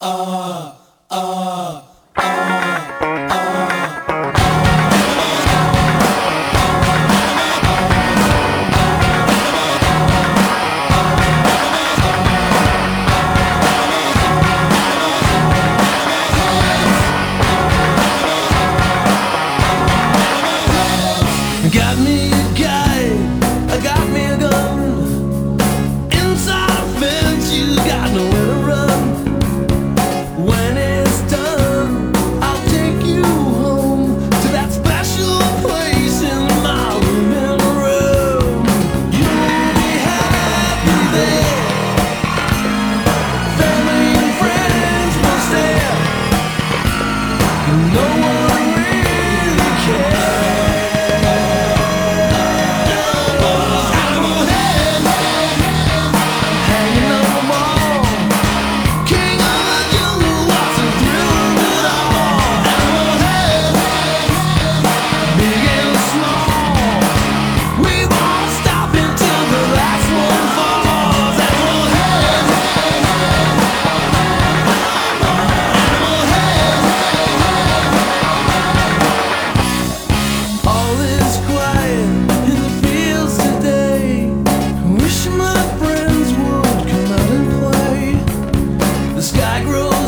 Got me a guy, I got me a gun. Inside a fence, you got nowhere to run. When it's done, I'll take you home to that special place in my living room. You'll be happy there. Family and friends will stare. No one really cares. The sky grows